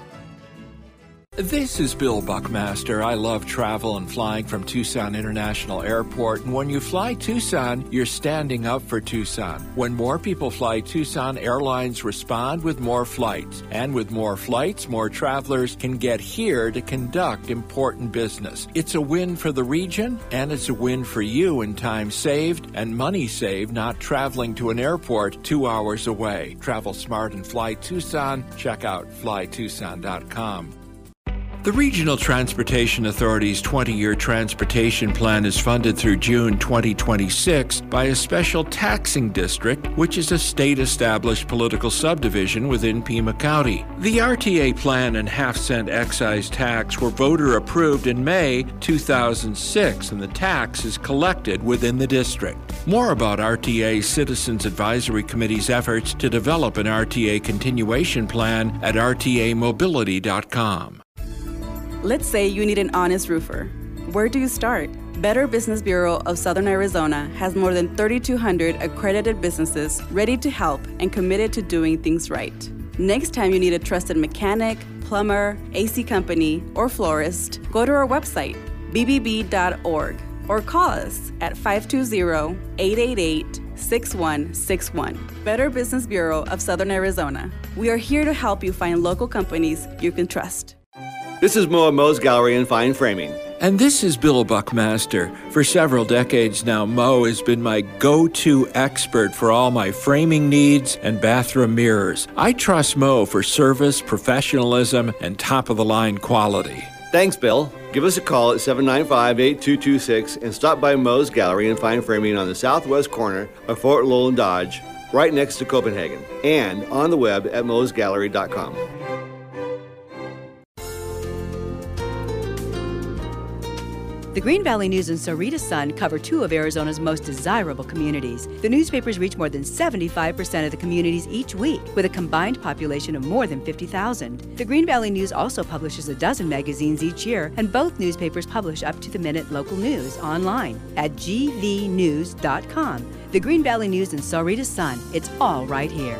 This is Bill Buckmaster. I love travel and flying from Tucson International Airport. And when you fly Tucson, you're standing up for Tucson. When more people fly Tucson, airlines respond with more flights. And with more flights, more travelers can get here to conduct important business. It's a win for the region, and it's a win for you in time saved and money saved not traveling to an airport two hours away. Travel smart and fly Tucson. Check out fly tucson dot com. The Regional Transportation Authority's twenty-year transportation plan is funded through June twenty twenty-six by a special taxing district, which is a state-established political subdivision within Pima County. The R T A plan and half-cent excise tax were voter-approved in May two thousand six, and the tax is collected within the district. More about R T A Citizens Advisory Committee's efforts to develop an R T A continuation plan at r t a mobility dot com. Let's say you need an honest roofer. Where do you start? Better Business Bureau of Southern Arizona has more than thirty-two hundred accredited businesses ready to help and committed to doing things right. Next time you need a trusted mechanic, plumber, A C company, or florist, go to our website, b b b dot org, or call us at five two zero, eight eight eight, six one six one. Better Business Bureau of Southern Arizona. We are here to help you find local companies you can trust. This is Mo at Mo's Gallery and Fine Framing. And this is Bill Buckmaster. For several decades now, Mo has been my go-to expert for all my framing needs and bathroom mirrors. I trust Mo for service, professionalism, and top-of-the-line quality. Thanks, Bill. Give us a call at seven nine five, eight two two six and stop by Mo's Gallery and Fine Framing on the southwest corner of Fort Lowell and Dodge, right next to Copenhagen, and on the web at mos gallery dot com. The Green Valley News and Sahuarita Sun cover two of Arizona's most desirable communities. The newspapers reach more than seventy-five percent of the communities each week, with a combined population of more than fifty thousand. The Green Valley News also publishes a dozen magazines each year, and both newspapers publish up-to-the-minute local news online at g v news dot com. The Green Valley News and Sahuarita Sun, it's all right here.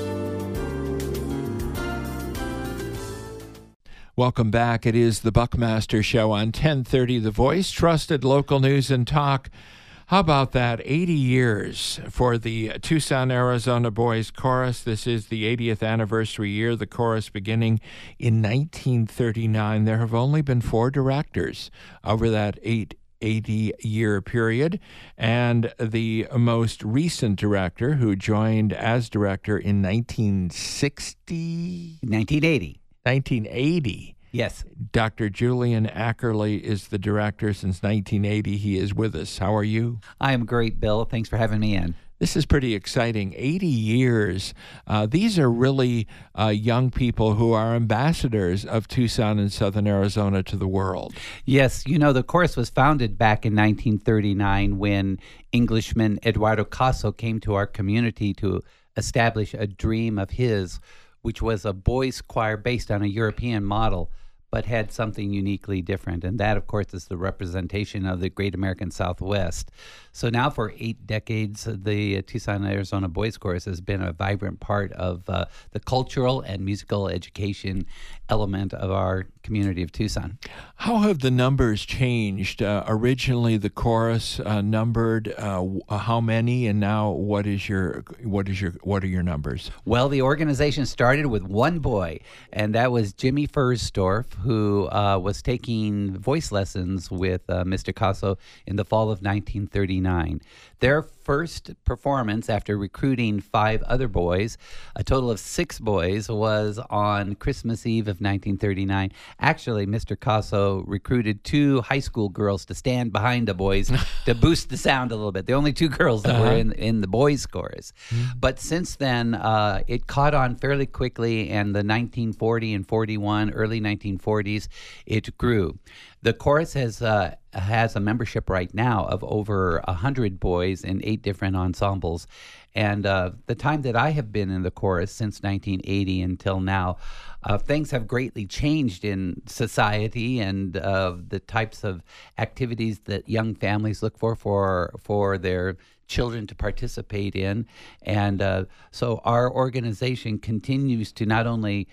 Welcome back. It is the Buckmaster Show on ten thirty The Voice, trusted local news and talk. How about that? eighty years for the Tucson, Arizona Boys Chorus. This is the eightieth anniversary year, the chorus beginning in nineteen thirty-nine. There have only been four directors over that eight eighty-year period, and the most recent director, who joined as director in nineteen sixty? nineteen eighty. nineteen eighty. Yes. Doctor Julian Ackerley is the director since nineteen eighty. He is with us. How are you? I am great, Bill. Thanks for having me in. This is pretty exciting. eighty years. Uh, these are really uh, young people who are ambassadors of Tucson and Southern Arizona to the world. Yes. You know, the chorus was founded back in nineteen thirty-nine when Englishman Eduardo Caso came to our community to establish a dream of his, which was a boys' choir based on a European model. but had something uniquely different. And that, of course, is the representation of the Great American Southwest. So now for eight decades, the Tucson, Arizona Boys Chorus has been a vibrant part of uh, the cultural and musical education element of our community of Tucson. How have the numbers changed? Uh, originally, the chorus uh, numbered uh, how many, and now what is your what is your what are your numbers? Well, the organization started with one boy, and that was Jimmy Fursdorf, who uh, was taking voice lessons with uh, Mister Caso in the fall of nineteen thirty-nine. Their first performance after recruiting five other boys, a total of six boys, was on Christmas Eve of nineteen thirty-nine. Actually, Mister Caso recruited two high school girls to stand behind the boys to boost the sound a little bit. The only two girls that uh-huh. were in, in the boys' chorus. Mm-hmm. But since then, uh, it caught on fairly quickly, and the nineteen forty and forty-one, early nineteen forties, it grew. The chorus has uh, has a membership right now of over one hundred boys in eight different ensembles. And uh, the time that I have been in the chorus, since nineteen eighty until now, uh, things have greatly changed in society and uh, the types of activities that young families look for for, for their children to participate in. And uh, so our organization continues to not only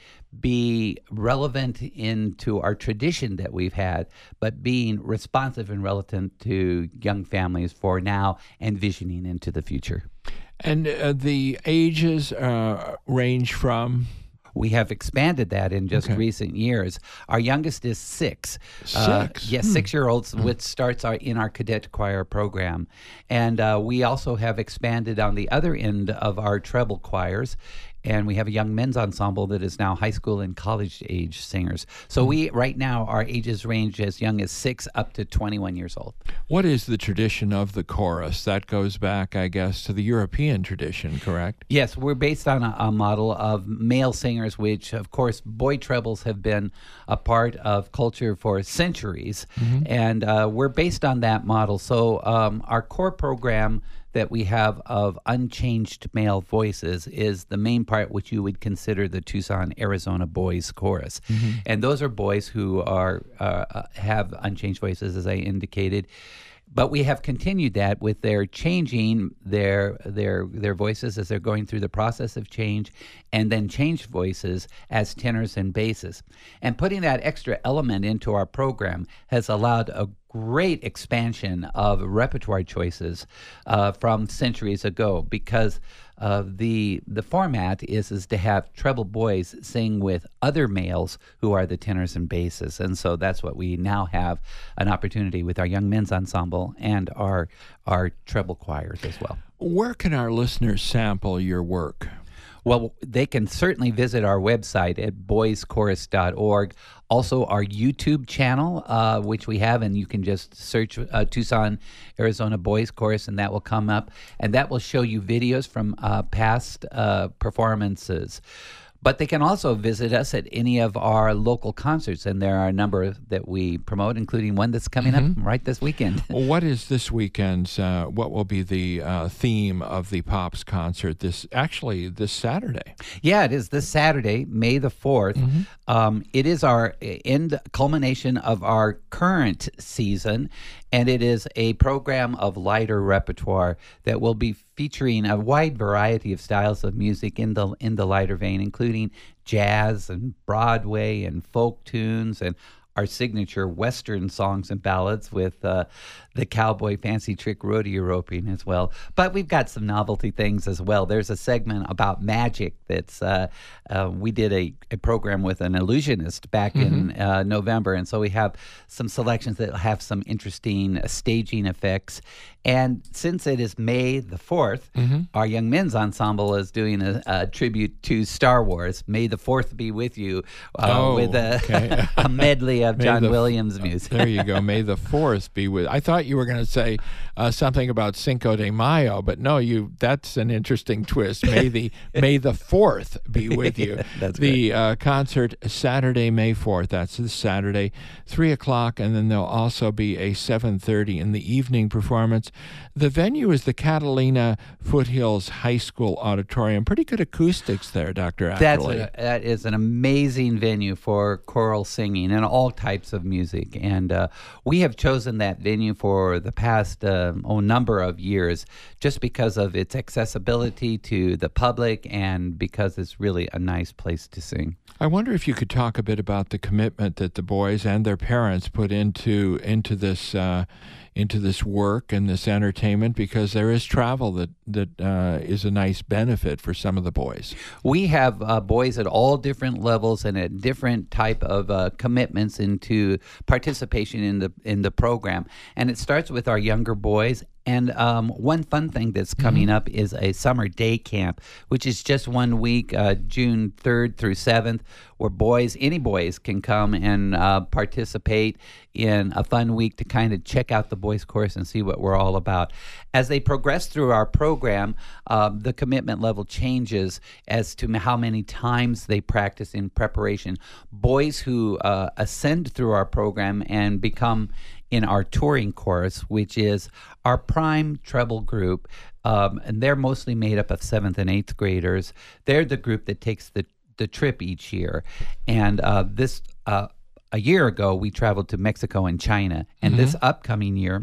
be relevant into our tradition that we've had, but being responsive and relevant to young families for now and visioning into the future. And uh, the ages uh, range from? We have expanded that in just okay. recent years. Our youngest is six. Six? Uh, yes, hmm. six-year-olds, Hmm. which starts our, in our cadet choir program. And uh, we also have expanded on the other end of our treble choirs. And we have a young men's ensemble that is now high school and college age singers. So we, right now, our ages range as young as six up to twenty-one years old. What is the tradition of the chorus? That goes back, I guess, to the European tradition, correct? Yes, we're based on a, a model of male singers, which, of course, boy trebles have been a part of culture for centuries. Mm-hmm. And uh, we're based on that model. So um, our core program that we have of unchanged male voices is the main part which you would consider the Tucson, Arizona Boys Chorus. Mm-hmm. And those are boys who are uh, have unchanged voices, as I indicated. But we have continued that with their changing their their their voices as they're going through the process of change, and then changed voices as tenors and basses. And putting that extra element into our program has allowed a great expansion of repertoire choices uh, from centuries ago, because uh, the the format is is to have treble boys sing with other males who are the tenors and basses. And so that's what we now have an opportunity with our young men's ensemble and our our treble choirs as well. Where can our listeners sample your work? Well, they can certainly visit our website at boys chorus dot org. Also, our YouTube channel, uh, which we have, and you can just search uh, Tucson, Arizona Boys Chorus, and that will come up. And that will show you videos from uh, past uh, performances. But they can also visit us at any of our local concerts, and there are a number that we promote, including one that's coming mm-hmm. up right this weekend. Well, what is this weekend's, uh, what will be the uh, theme of the Pops concert this, actually, this Saturday? Yeah, it is this Saturday, May the fourth. Mm-hmm. Um, it is our end culmination of our current season, and it is a program of lighter repertoire that will be featuring a wide variety of styles of music in the in the lighter vein, including jazz and Broadway and folk tunes and our signature Western songs and ballads with uh, the cowboy fancy trick rodeo roping as well. But we've got some novelty things as well. There's a segment about magic that's, uh, uh, we did a, a program with an illusionist back mm-hmm. in uh, November. And so we have some selections that have some interesting uh, staging effects. And since it is May the fourth, mm-hmm. our Young Men's Ensemble is doing a, a tribute to Star Wars. May the fourth be with you uh, oh, with a, okay. a medley have May John the- Williams music. There you go. May the fourth be with. I thought you were going to say uh, something about Cinco de Mayo, but no, you. That's an interesting twist. May the May the fourth be with you. That's the uh, concert Saturday, May fourth. That's this Saturday, three o'clock, and then there'll also be a seven thirty in the evening performance. The venue is the Catalina Foothills High School Auditorium. Pretty good acoustics there, Doctor That's Ackley. a, that is an amazing venue for choral singing and all types of music. And uh, we have chosen that venue for the past uh, oh, number of years just because of its accessibility to the public and because it's really a nice place to sing. I wonder if you could talk a bit about the commitment that the boys and their parents put into into this uh, into this work and this entertainment, because there is travel that that uh, is a nice benefit for some of the boys. We have uh, boys at all different levels and at different type of uh, commitments into participation in the in the program, and it starts with our younger boys. And um, one fun thing that's coming mm-hmm. up is a summer day camp, which is just one week, uh, June third through seventh, where boys, any boys, can come and uh, participate in a fun week to kind of check out the boys' course and see what we're all about. As they progress through our program, uh, the commitment level changes as to how many times they practice in preparation. Boys who uh, ascend through our program and become in our touring course, which is our prime treble group, um, and they're mostly made up of seventh and eighth graders. They're the group that takes the, the trip each year. And uh, this uh, a year ago, we traveled to Mexico and China. And Mm-hmm. this upcoming year,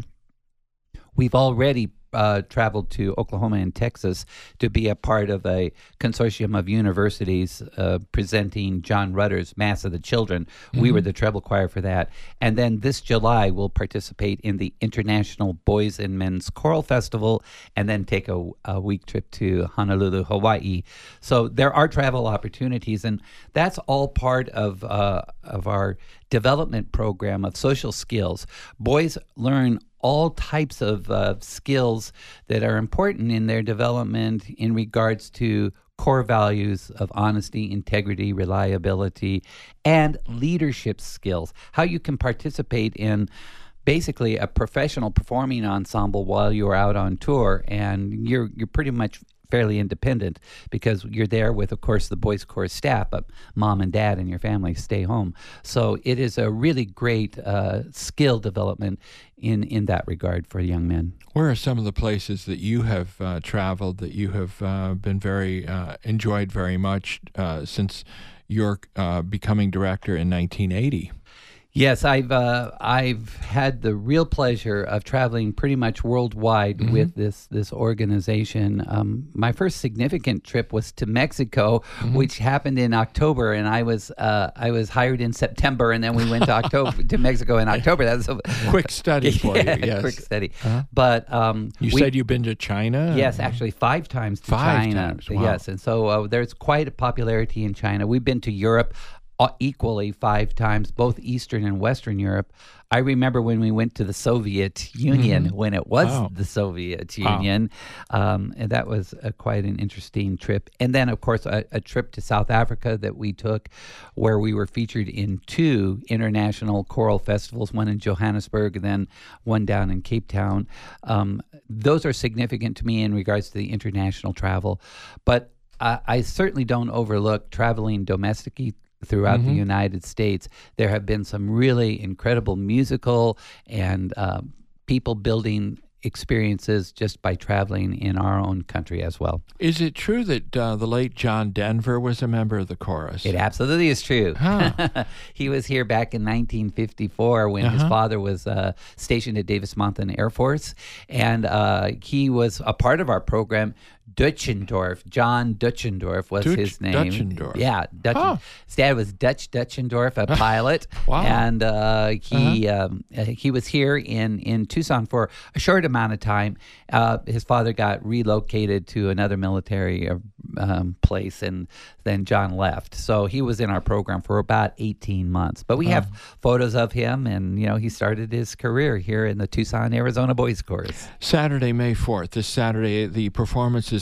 we've already Uh, traveled to Oklahoma and Texas to be a part of a consortium of universities uh, presenting John Rutter's Mass of the Children. Mm-hmm. We were the treble choir for that. And then this July, we'll participate in the International Boys and Men's Choral Festival and then take a, a week trip to Honolulu, Hawaii. So there are travel opportunities, and that's all part of uh, of our development program of social skills. Boys learn all types of uh, skills that are important in their development in regards to core values of honesty, integrity, reliability, and leadership skills. How you can participate in basically a professional performing ensemble while you're out on tour, and you're you're pretty much fairly independent because you're there with, of course, the boys' chorus staff, but mom and dad and your family stay home. So it is a really great uh, skill development in, in that regard for young men. Where are some of the places that you have uh, traveled that you have uh, been very uh, enjoyed very much uh, since your uh, becoming director in nineteen eighty? Yes, I've uh, I've had the real pleasure of traveling pretty much worldwide mm-hmm. with this this organization. Um, my first significant trip was to Mexico, mm-hmm. which happened in October, and I was uh, I was hired in September, and then we went to October to Mexico in October. That was a quick study for yeah, you. Yes, quick study. Uh-huh. But um, you we, said you've been to China. Yes, actually five times to five China. Times. Wow. Yes, and so uh, there's quite a popularity in China. We've been to Europe Uh, equally five times, both Eastern and Western Europe. I remember when we went to the Soviet Union, mm-hmm. when it was wow. the Soviet Wow. Union, um, and that was a, quite an interesting trip. And then, of course, a, a trip to South Africa that we took, where we were featured in two international choral festivals, one in Johannesburg and then one down in Cape Town. Um, those are significant to me in regards to the international travel. But I, I certainly don't overlook traveling domestically throughout mm-hmm. the United States. There have been some really incredible musical and uh, people building experiences just by traveling in our own country as well. Is it true that uh, the late John Denver was a member of the chorus? It absolutely is true. Huh. He was here back in nineteen fifty-four when uh-huh. his father was uh, stationed at Davis-Monthan Air Force, and uh, he was a part of our program. Dutchendorf, John Dutchendorf was Dutch, his name. Dutchendorf. Yeah, Dutch, huh. his dad was Dutch Dutchendorf, a pilot. Wow. And uh, he uh-huh. um, uh, he was here in, in Tucson for a short amount of time. Uh, his father got relocated to another military uh, um, place, and then John left. So he was in our program for about eighteen months. But we uh-huh. have photos of him, and you know he started his career here in the Tucson, Arizona Boys Chorus. Saturday, May fourth. This Saturday, the performance is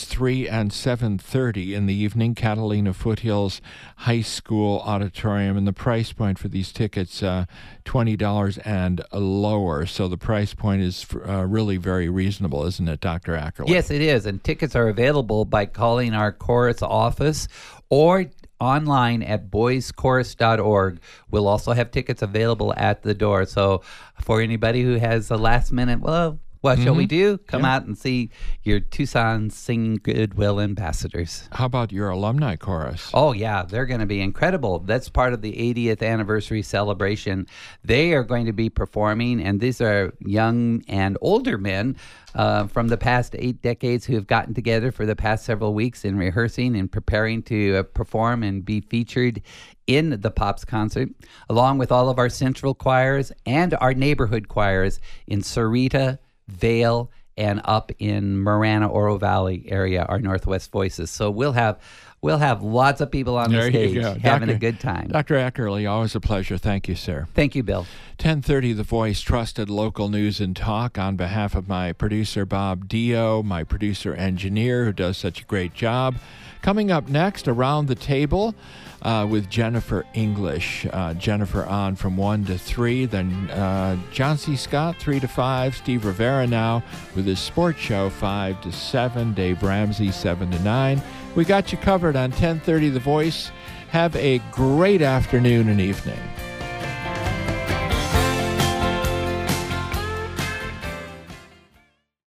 three and seven thirty in the evening, Catalina Foothills High School Auditorium. And the price point for these tickets, uh, twenty dollars and lower. So the price point is uh, really very reasonable, isn't it, Doctor Ackerley? Yes, it is. And tickets are available by calling our chorus office or online at boys chorus dot org. We'll also have tickets available at the door. So for anybody who has a last minute, well, what shall Mhm. we do? Come Yeah. out and see your Tucson Singing Goodwill ambassadors. How about your alumni chorus? Oh, yeah, they're going to be incredible. That's part of the eightieth anniversary celebration. They are going to be performing, and these are young and older men uh, from the past eight decades who have gotten together for the past several weeks in rehearsing and preparing to uh, perform and be featured in the Pops concert, along with all of our central choirs and our neighborhood choirs in Sarita, Vale, and up in Marana Oro Valley area, our Northwest Voices. So we'll have we'll have lots of people on There the stage you go. having Doctor a good time. Doctor Ackerley, always a pleasure. Thank you, sir. Thank you, Bill. ten thirty, The Voice, trusted local news and talk. On behalf of my producer, Bob Dio, my producer-engineer, who does such a great job. Coming up next, Around the Table uh, with Jennifer English. Uh, Jennifer on from one to three. Then uh, John C. Scott, three to five. Steve Rivera now with his sports show, five to seven. Dave Ramsey, seven to nine. We got you covered on ten thirty, The Voice. Have a great afternoon and evening.